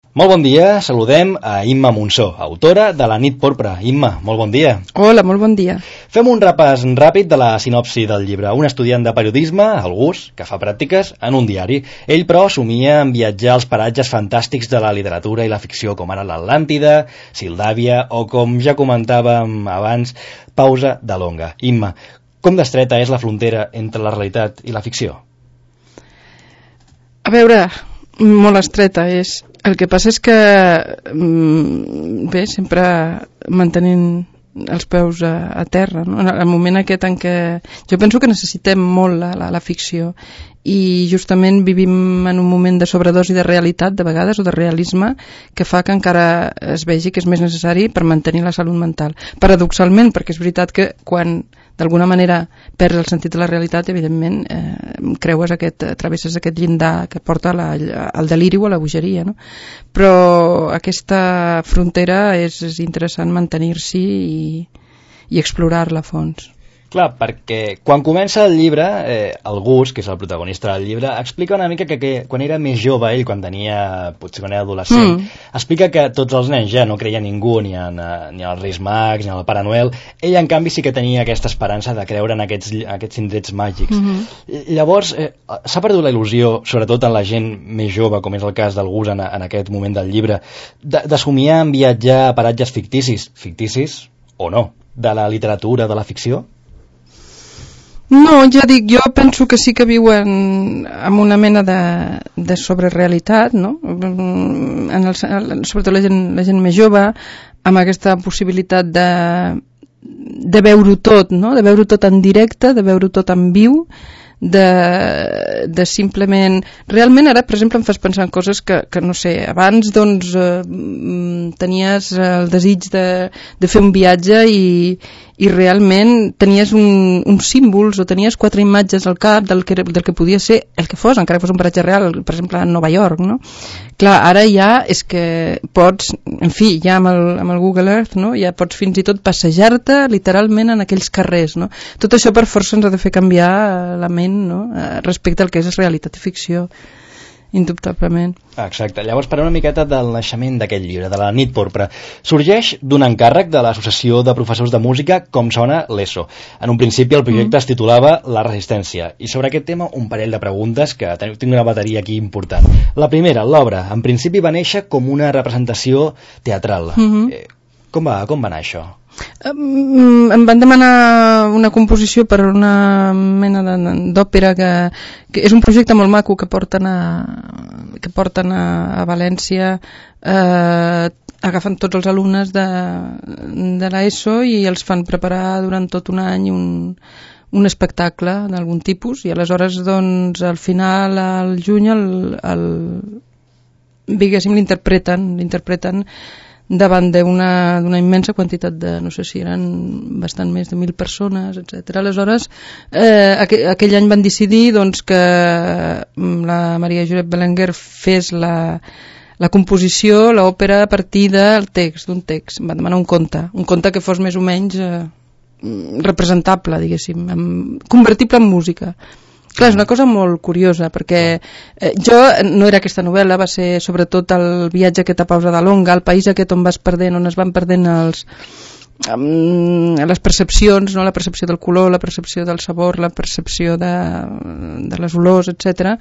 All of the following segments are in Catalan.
Molt bon dia, saludem a Imma Monsó, autora de La nit porpra. Imma, molt bon dia. Hola, molt bon dia. Fem un repàs ràpid de la sinopsi del llibre. Un estudiant de periodisme, el Gus, que fa pràctiques en un diari. Ell, però, somia en viatjar als paratges fantàstics de la literatura i la ficció, com ara l'Atlàntida, Sildàvia o, com ja comentàvem abans, Pausa de Longa. Imma, com d'estreta és la frontera entre la realitat i la ficció? A veure, molt estreta és. El que passa és que, bé, sempre mantenint els peus a terra, no? En el moment aquest en què... Jo penso que necessitem molt la ficció i justament vivim en un moment de sobredosi de realitat, de vegades, o de realisme, que fa que encara es vegi que és més necessari per mantenir la salut mental. Paradoxalment, perquè és veritat que quan d'alguna manera perds el sentit de la realitat, evidentment travesses aquest llindar que porta al deliri o a la bogeria, no? Però aquesta frontera és interessant mantenir-s'hi i explorar-la a fons. Clar, perquè quan comença el llibre, el Gus, que és el protagonista del llibre, explica una mica que quan era més jove, ell, potser quan era adolescent, explica que tots els nens ja no creia ningú, ni als Reis Mags, ni al Pare Noel. Ell, en canvi, sí que tenia aquesta esperança de creure en aquests indrets màgics. Llavors, s'ha perdut la il·lusió, sobretot en la gent més jove, com és el cas del Gus en aquest moment del llibre, de somiar en viatjar a paratges ficticis o no, de la literatura, de la ficció? No, ja dic, jo penso que sí que viuen amb una mena de sobrerealitat, no? Sobretot la gent més jove, amb aquesta possibilitat de veure-ho tot, no? De veure-ho tot en directe, de veure-ho tot en viu, de simplement... Realment ara, per exemple, em fas pensar en coses que no sé, abans doncs tenies el desig de fer un viatge i realment tenies uns símbols o tenies 4 imatges al cap del que podia ser el que fos, encara que fos un paratge real, per exemple a Nova York, no? Clar, ara ja és que pots, en fi, ja amb el Google Earth, no? Ja pots fins i tot passejar-te literalment en aquells carrers, no? Tot això per força ens ha de fer canviar la ment, no? Respecte al que és realitat i ficció, indubtablement. Exacte. Llavors, per una miqueta del naixement d'aquest llibre, de La nit porpra, sorgeix d'un encàrrec de l'Associació de Professors de Música Com sona l'ESO. En un principi el projecte es titulava La resistència, i sobre aquest tema un parell de preguntes que tinc una bateria aquí important. La primera, l'obra, en principi va néixer com una representació teatral. Com va anar això? Em van demanar una composició per una mena d'òpera que és un projecte molt maco que porten a València, agafen tots els alumnes de l'ESO i els fan preparar durant tot un any un espectacle d'algun tipus, i aleshores doncs al final, al juny, l'interpreten davant d'una immensa quantitat no sé si eren bastant més de 1.000 persones, etc. Aleshores, aquell any van decidir doncs, que la Maria Josep Belenguer fes la composició, l'òpera, a partir d'un text. Em va demanar un conte que fos més o menys representable, diguéssim, convertible en música. Clar, és una cosa molt curiosa, perquè no era aquesta novel·la, va ser sobretot el viatge aquest a Pausa de Longa, el país aquest on es van perdent les percepcions, no? La percepció del color, la percepció del sabor, la percepció de les olors, etc.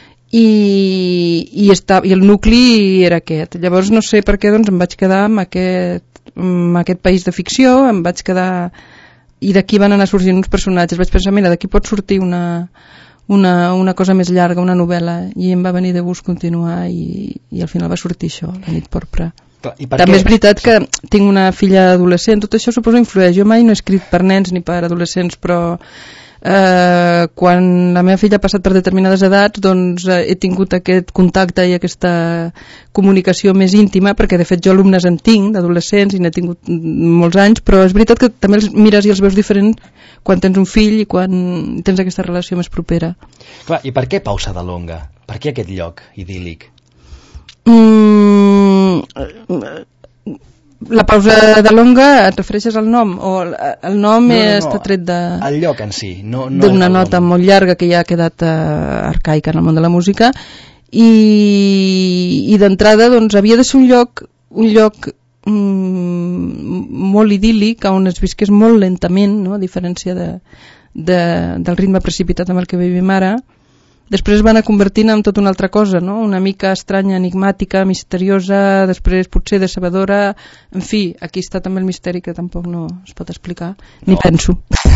I el nucli era aquest. Llavors no sé per què doncs, em vaig quedar amb aquest país de ficció, em vaig quedar... I d'aquí van anar sorgint uns personatges. Vaig pensar, mira, d'aquí pot sortir una cosa més llarga, una novel·la, i em va venir de gust continuar i al final va sortir això, La nit porpra. També és veritat que tinc una filla adolescent, tot això suposo influeix. Jo mai no he escrit per nens ni per adolescents, però quan la meva filla ha passat per determinades edats, doncs he tingut aquest contacte i aquesta comunicació més íntima, perquè de fet jo alumnes en tinc, d'adolescents, i n'he tingut molts anys, però és veritat que també els mires i els veus diferents quan tens un fill i quan tens aquesta relació més propera. Clar, i per què Pausa de Longa? Per què aquest lloc idíl·lic? La Pausa de Longa, et refereixes al nom? O el nom està tret de... El lloc en si. D'una nota molt llarga que ja ha quedat arcaica en el món de la música, i d'entrada doncs havia de ser un lloc molt idíl·lic, on es visqués molt lentament, no? A diferència del ritme precipitat amb el que vivim ara. Després van a convertint en tota una altra cosa, no? Una mica estranya, enigmàtica, misteriosa, després potser decebedora. En fi, aquí està també el misteri que tampoc no es pot explicar, ni penso.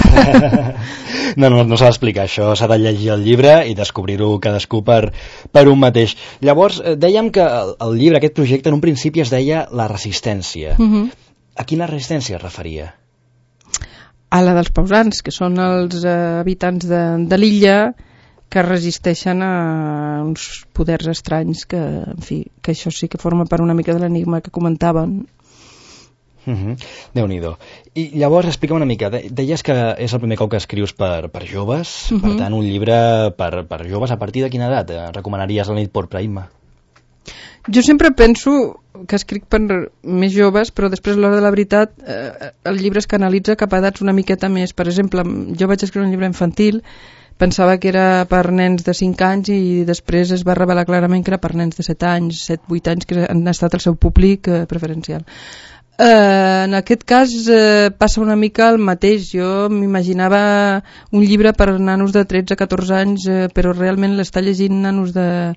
No s'ha d'explicar això, s'ha de llegir el llibre i descobrir-ho cadascú per un mateix. Llavors, dèiem que el llibre, aquest projecte, en un principi es deia La Resistència. A quina resistència es referia? A la dels pausans, que són els habitants de l'illa, que resisteixen a uns poders estranys que, en fi, que això sí que forma part una mica de l'enigma que comentaven. Déu-n'hi-do. I llavors explica'm una mica, deies que és el primer cop que escrius per joves, per tant un llibre per joves. A partir de quina edat recomanaries La nit porpra, Imma? Jo sempre penso que escric per més joves, però després a l'hora de la veritat el llibre es canalitza cap a edats una miqueta més. Per exemple, jo vaig escriure un llibre infantil, pensava que era per nens de 5 anys i després es va revelar clarament que era per nens de 7 anys, 7-8 anys, que han estat el seu públic preferencial. En aquest cas passa una mica el mateix. Jo m'imaginava un llibre per nanos de 13-14 anys, però realment l'estan llegint nanos de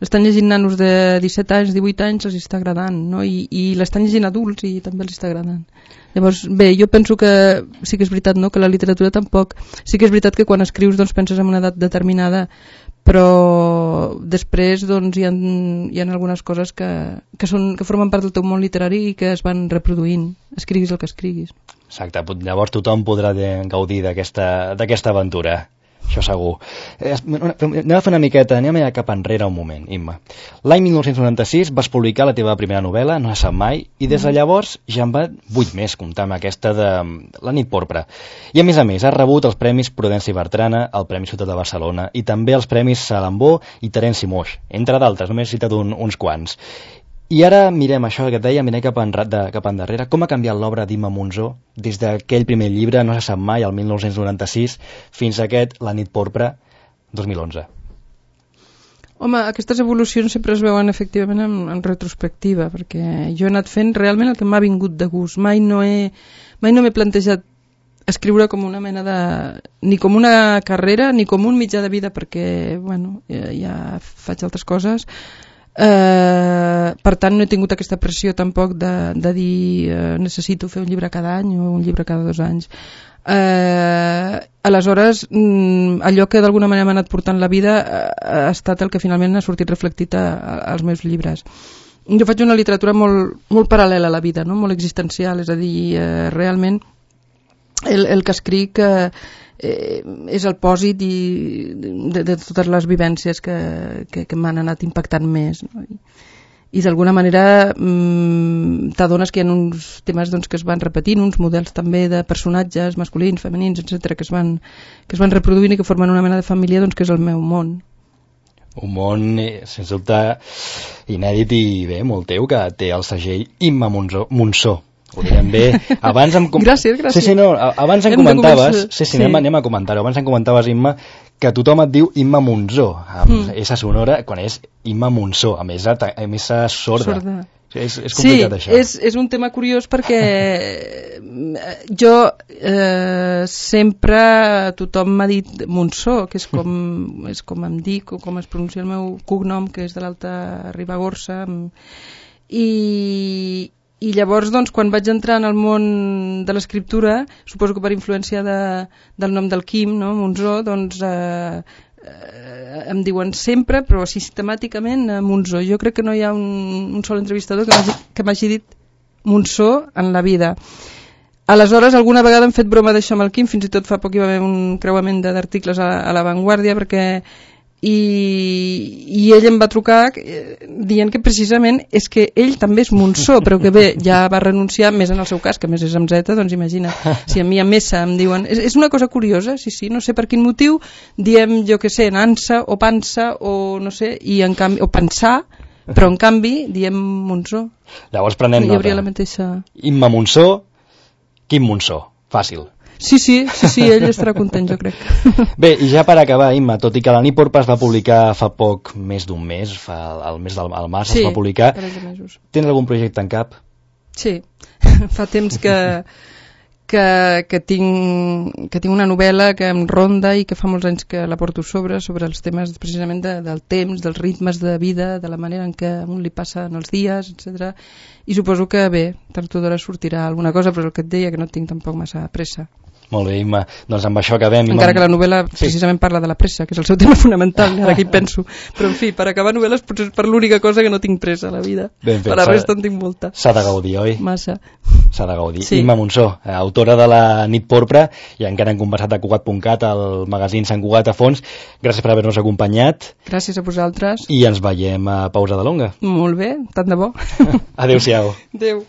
17 anys, 18 anys, els està agradant, no? I l'estan llegint adults i també els està agradant. Llavors, bé, jo penso que sí que és veritat, no?, que la literatura tampoc... Sí que és veritat que quan escrius doncs, penses en una edat determinada, però després doncs, hi ha algunes coses que formen part del teu món literari i que es van reproduint, escriguis el que escriguis. Exacte, llavors tothom podrà gaudir d'aquesta aventura. Això segur. Anem a fer una miqueta, anem a cap enrere un moment, Imma. L'any 1996 vas publicar la teva primera novel·la, No se sap mai, i des de llavors ja en va 8 més, comptar amb aquesta de La nit porpra. I a més, has rebut els Premis Prudenci Bertrana, el Premi Ciutat de Barcelona, i també els Premis Salambó i Terenci Moix, entre d'altres, només he citat uns quants. I ara mirem això que et deia, mirem cap endarrere, com ha canviat l'obra d'Imma Monzó des d'aquell primer llibre, No se sap mai, el 1996, fins a aquest, La nit porpra, 2011. Home, aquestes evolucions sempre es veuen efectivament en retrospectiva, perquè jo he anat fent realment el que m'ha vingut de gust. Mai no m'he plantejat escriure com una mena de... ni com una carrera, ni com un mitjà de vida, perquè, bueno, ja faig altres coses. Per tant no he tingut aquesta pressió tampoc de dir necessito fer un llibre cada any o un llibre cada 2 anys. Aleshores allò que d'alguna manera m'ha anat portant la vida ha estat el que finalment ha sortit reflectit als meus llibres. Jo faig una literatura molt, molt paral·lela a la vida, no? Molt existencial, és a dir, realment el que escric és el pòsit de totes les vivències que m'han anat impactant més, no? I d'alguna manera t'adones que hi ha uns temes doncs, que es van repetint, uns models també de personatges masculins, femenins, etc., que es van reproduint i que formen una mena de família doncs, que és el meu món. Un món, sens dubte, inèdit i bé, molt teu, que té el segell Imma Monzó. Ho direm bé. Abans gràcies. Sí, no, abans em comentaves... Sí, anem a comentar-ho. Abans em comentaves, Imma, que tothom et diu Imma Monzó, amb S sonora, quan és Imma Monzó, a més sorda. És complicat, això. Sí, és un tema curiós perquè jo sempre tothom m'ha dit Monzó, que és com em dic o com es pronuncia el meu cognom, que és de l'Alta Ribagorça, i llavors, doncs, quan vaig entrar en el món de l'escriptura, suposo que per influència del nom del Quim, no? Monzó, doncs em diuen sempre, però sistemàticament Monzó. Jo crec que no hi ha un sol entrevistador que m'hagi dit Monzó en la vida. Aleshores, alguna vegada hem fet broma d'això amb el Quim, fins i tot fa poc hi va haver un creuament d'articles a La Vanguardia, perquè i ell em va trucar dient que precisament és que ell també és Monzó, però que bé, ja va renunciar, més en el seu cas, que més és amb Z, doncs imagina, si a mi amb S em diuen... És una cosa curiosa, sí, no sé per quin motiu diem, jo que sé, nansa o pansa o no sé, i en canvi, o pensar, però en canvi diem Monzó. Llavors prenem nota. Hi hauria la mateixa... Imma Monzó, Quim Monzó, fàcil. Sí, ell estarà content, jo crec. Bé, i ja per acabar, Imma, tot i que la nit porpra es va publicar fa poc més d'un mes, al mes del març es va publicar, tens algun projecte en cap? Sí, fa temps que tinc una novel·la que em ronda i que fa molts anys que la porto sobre els temes precisament del temps, dels ritmes de vida, de la manera en què a un li passen els dies, etc. I suposo que bé, tard o d'hora sortirà alguna cosa, però el que et deia que no tinc tampoc massa pressa. Molt bé, Imma. Doncs amb això acabem. Encara que la novel·la precisament parla de la pressa, que és el seu tema fonamental, ara que hi penso. Però, en fi, per acabar novel·les potser és per l'única cosa que no tinc pressa a la vida. Ben fet, per la resta en tinc molta. S'ha de gaudir, oi? Massa. S'ha de gaudir. Sí. Imma Monsó, autora de La nit porpra, i encara hem conversat a Cugat.cat, al magazín Sant Cugat a fons. Gràcies per haver-nos acompanyat. Gràcies a vosaltres. I ens veiem a Pausa de Longa. Molt bé, tant de bo. Adéu-siau. Adéu.